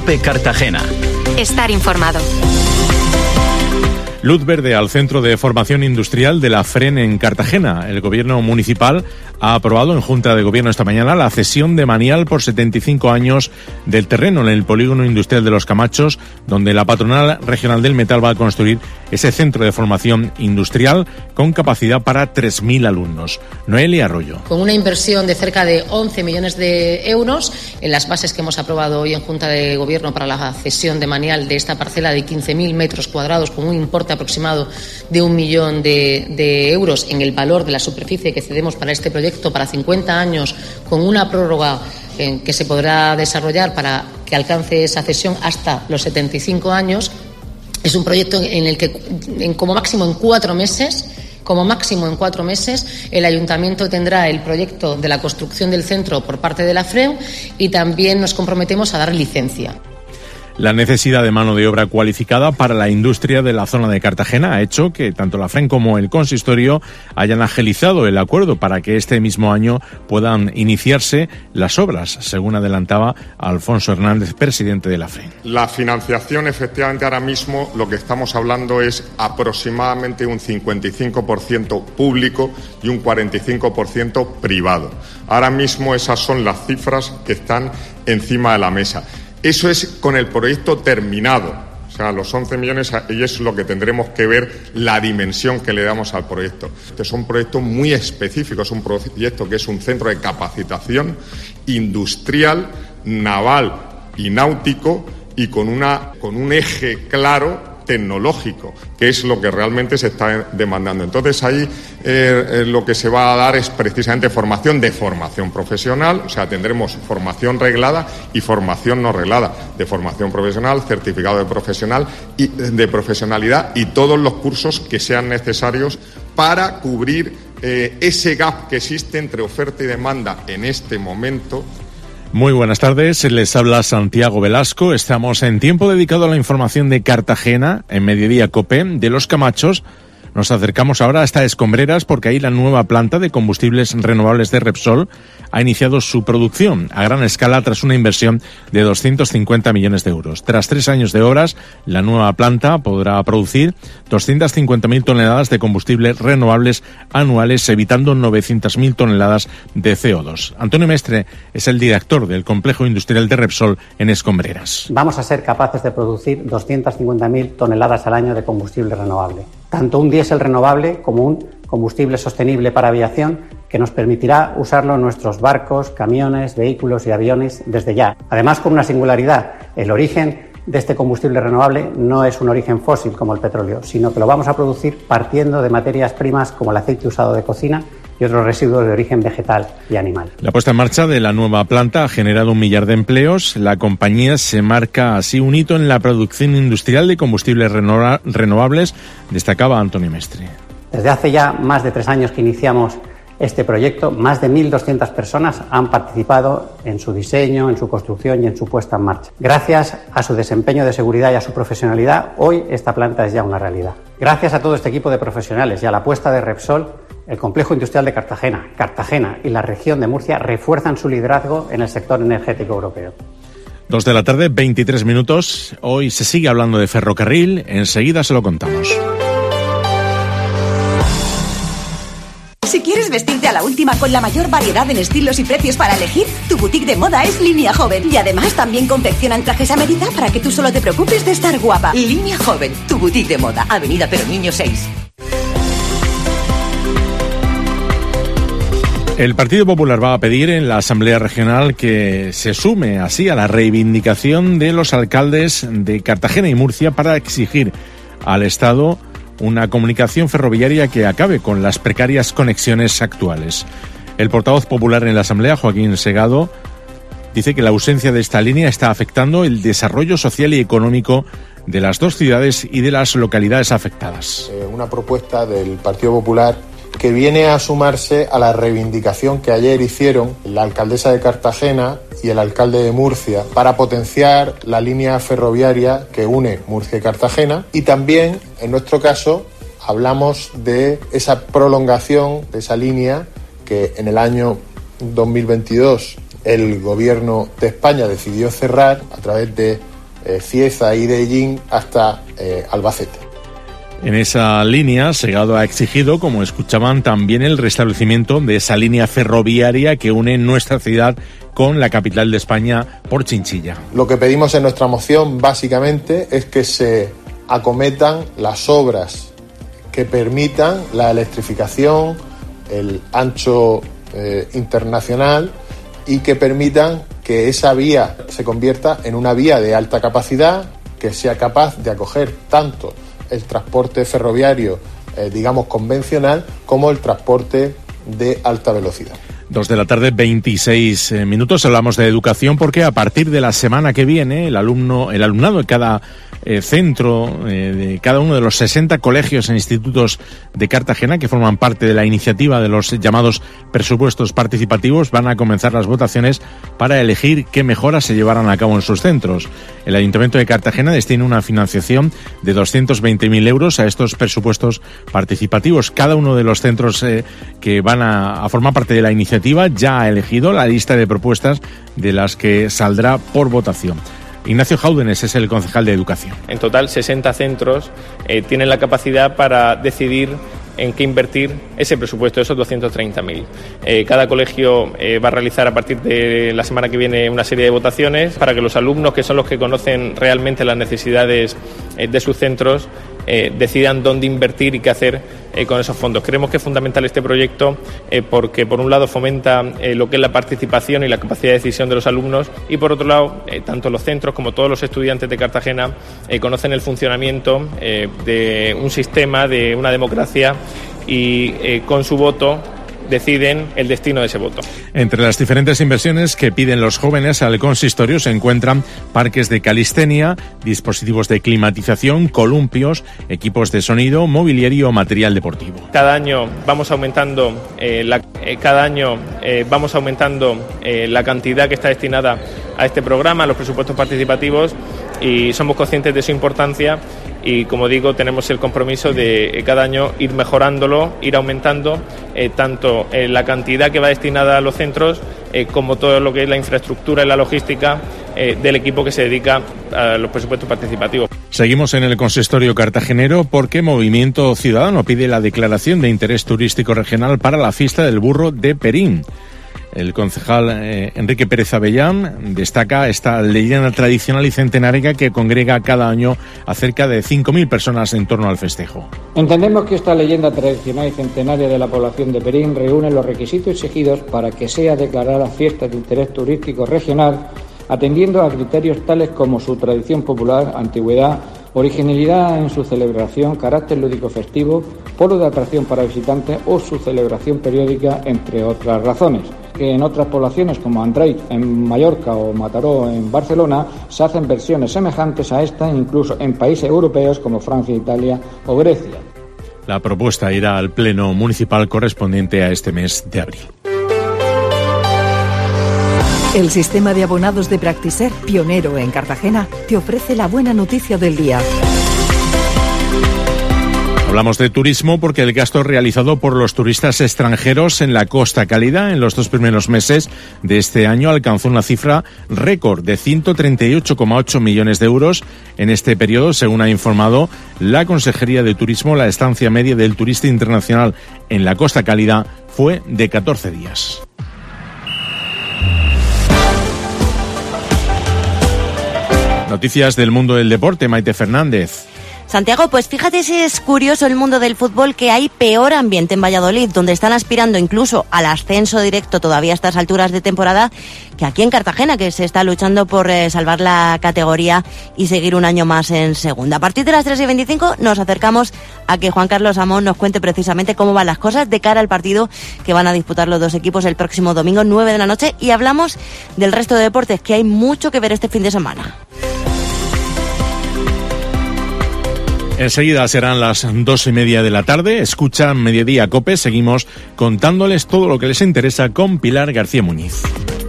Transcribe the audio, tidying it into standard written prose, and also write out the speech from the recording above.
COPE Cartagena. Estar informado. Luz verde al Centro de Formación Industrial de la FREN en Cartagena. El Gobierno municipal ha aprobado en Junta de Gobierno esta mañana la cesión de Manial por 75 años del terreno en el polígono industrial de Los Camachos, donde la Patronal Regional del Metal va a construir ese centro de formación industrial con capacidad para 3.000 alumnos. Noelia Arroyo. Con una inversión de cerca de 11 millones de euros en las bases que hemos aprobado hoy en Junta de Gobierno para la cesión de Manial de esta parcela de 15.000 metros cuadrados con un importe aproximado de 1 millón de euros en el valor de la superficie que cedemos para este proyecto para 50 años, con una prórroga que se podrá desarrollar para que alcance esa cesión hasta los 75 años. Es un proyecto en el que, como máximo en 4 meses, el Ayuntamiento tendrá el proyecto de la construcción del centro por parte de la FREN y también nos comprometemos a dar licencia. La necesidad de mano de obra cualificada para la industria de la zona de Cartagena ha hecho que tanto la FREN como el consistorio hayan agilizado el acuerdo para que este mismo año puedan iniciarse las obras, según adelantaba Alfonso Hernández, presidente de la FREN. La financiación, efectivamente, ahora mismo lo que estamos hablando es aproximadamente un 55% público y un 45% privado. Ahora mismo esas son las cifras que están encima de la mesa. Eso es con el proyecto terminado, o sea, los 11 millones, y es lo que tendremos que ver la dimensión que le damos al proyecto. Este es un proyecto muy específico, es un proyecto que es un centro de capacitación industrial, naval y náutico y con un eje claro tecnológico, que es lo que realmente se está demandando. Entonces ahí lo que se va a dar es precisamente formación profesional, o sea, tendremos formación reglada y formación no reglada, de formación profesional, certificado de profesional y de profesionalidad y todos los cursos que sean necesarios para cubrir ese gap que existe entre oferta y demanda en este momento. Muy buenas tardes, les habla Santiago Velasco. Estamos en tiempo dedicado a la información de Cartagena, en Mediodía COPE, de Los Camachos. Nos acercamos ahora hasta Escombreras porque ahí la nueva planta de combustibles renovables de Repsol ha iniciado su producción a gran escala tras una inversión de 250 millones de euros. Tras 3 años de obras, la nueva planta podrá producir 250.000 toneladas de combustibles renovables anuales, evitando 900.000 toneladas de CO2. Antonio Mestre es el director del complejo industrial de Repsol en Escombreras. Vamos a ser capaces de producir 250.000 toneladas al año de combustible renovable. Tanto un diésel renovable como un combustible sostenible para aviación que nos permitirá usarlo en nuestros barcos, camiones, vehículos y aviones desde ya. Además, con una singularidad, el origen de este combustible renovable no es un origen fósil como el petróleo, sino que lo vamos a producir partiendo de materias primas como el aceite usado de cocina y otros residuos de origen vegetal y animal. La puesta en marcha de la nueva planta ha generado 1 millar de empleos. La compañía se marca así un hito en la producción industrial de combustibles renovables, destacaba Antonio Mestre. Desde hace ya más de 3 años que iniciamos este proyecto, más de 1.200 personas han participado en su diseño, en su construcción y en su puesta en marcha. Gracias a su desempeño de seguridad y a su profesionalidad, hoy esta planta es ya una realidad. Gracias a todo este equipo de profesionales y a la apuesta de Repsol, el complejo industrial de Cartagena y la región de Murcia refuerzan su liderazgo en el sector energético europeo. 2 de la tarde, 23 minutos. Hoy se sigue hablando de ferrocarril. Enseguida se lo contamos. Si quieres vestirte a la última con la mayor variedad en estilos y precios para elegir, tu boutique de moda es Línea Joven. Y además también confeccionan trajes a medida para que tú solo te preocupes de estar guapa. Línea Joven, tu boutique de moda, Avenida Peromiño 6. El Partido Popular va a pedir en la Asamblea Regional que se sume así a la reivindicación de los alcaldes de Cartagena y Murcia para exigir al Estado una comunicación ferroviaria que acabe con las precarias conexiones actuales. El portavoz popular en la Asamblea, Joaquín Segado, dice que la ausencia de esta línea está afectando el desarrollo social y económico de las dos ciudades y de las localidades afectadas. Una propuesta del Partido Popular que viene a sumarse a la reivindicación que ayer hicieron la alcaldesa de Cartagena y el alcalde de Murcia para potenciar la línea ferroviaria que une Murcia y Cartagena, y también, en nuestro caso, hablamos de esa prolongación de esa línea que en el año 2022 el gobierno de España decidió cerrar a través de Cieza y de Hellín hasta Albacete. En esa línea, Segado ha exigido, como escuchaban, también el restablecimiento de esa línea ferroviaria que une nuestra ciudad con la capital de España por Chinchilla. Lo que pedimos en nuestra moción básicamente es que se acometan las obras que permitan la electrificación, el ancho internacional y que permitan que esa vía se convierta en una vía de alta capacidad, que sea capaz de acoger tanto el transporte ferroviario, digamos, convencional, como el transporte de alta velocidad. 2:26 p.m. Hablamos de educación porque a partir de la semana que viene el alumnado de cada centro, de cada uno de los 60 colegios e institutos de Cartagena que forman parte de la iniciativa de los llamados presupuestos participativos, van a comenzar las votaciones para elegir qué mejoras se llevarán a cabo en sus centros. El Ayuntamiento de Cartagena destina una financiación de 220.000 euros a estos presupuestos participativos. Cada uno de los centros que van a formar parte de la iniciativa ya ha elegido la lista de propuestas de las que saldrá por votación. Ignacio Jaúdenes es el concejal de Educación. En total, 60 centros tienen la capacidad para decidir en qué invertir ese presupuesto, esos 230.000. Cada colegio va a realizar a partir de la semana que viene una serie de votaciones para que los alumnos, que son los que conocen realmente las necesidades de sus centros, decidan dónde invertir y qué hacer con esos fondos. Creemos que es fundamental este proyecto porque, por un lado, fomenta lo que es la participación y la capacidad de decisión de los alumnos y, por otro lado, tanto los centros como todos los estudiantes de Cartagena conocen el funcionamiento de un sistema, de una democracia y con su voto deciden el destino de ese voto. Entre las diferentes inversiones que piden los jóvenes al consistorio se encuentran parques de calistenia, dispositivos de climatización, columpios, equipos de sonido, mobiliario o material deportivo. Cada año vamos aumentando la cantidad que está destinada a este programa, a los presupuestos participativos, y somos conscientes de su importancia. Y, como digo, tenemos el compromiso de cada año ir mejorándolo, ir aumentando tanto la cantidad que va destinada a los centros como todo lo que es la infraestructura y la logística del equipo que se dedica a los presupuestos participativos. Seguimos en el consistorio cartagenero porque Movimiento Ciudadano pide la declaración de interés turístico regional para la fiesta del burro de Perín. El concejal Enrique Pérez Avellán destaca esta leyenda tradicional y centenaria que congrega cada año a cerca de 5.000 personas en torno al festejo. Entendemos que esta leyenda tradicional y centenaria de la población de Perín reúne los requisitos exigidos para que sea declarada fiesta de interés turístico regional, atendiendo a criterios tales como su tradición popular, antigüedad, originalidad en su celebración, carácter lúdico festivo, polo de atracción para visitantes o su celebración periódica, entre otras razones. Que en otras poblaciones como Andreit en Mallorca o Mataró en Barcelona se hacen versiones semejantes a esta, incluso en países europeos como Francia, Italia o Grecia. La propuesta irá al pleno municipal correspondiente a este mes de abril. El sistema de abonados de Practiser, pionero en Cartagena, te ofrece la buena noticia del día. Hablamos de turismo porque el gasto realizado por los turistas extranjeros en la Costa Cálida en los 2 primeros meses de este año alcanzó una cifra récord de 138,8 millones de euros. En este periodo, según ha informado la Consejería de Turismo, la estancia media del turista internacional en la Costa Cálida fue de 14 días. Noticias del mundo del deporte, Maite Fernández. Santiago, pues fíjate si es curioso el mundo del fútbol que hay peor ambiente en Valladolid, donde están aspirando incluso al ascenso directo todavía a estas alturas de temporada, que aquí en Cartagena, que se está luchando por salvar la categoría y seguir un año más en segunda. A partir de las 3:25 nos acercamos a que Juan Carlos Amón nos cuente precisamente cómo van las cosas de cara al partido que van a disputar los dos equipos el próximo domingo, 9 de la noche, y hablamos del resto de deportes, que hay mucho que ver este fin de semana. Enseguida serán las 2:30 de la tarde. Escucha Mediodía COPE. Seguimos contándoles todo lo que les interesa con Pilar García Muñiz.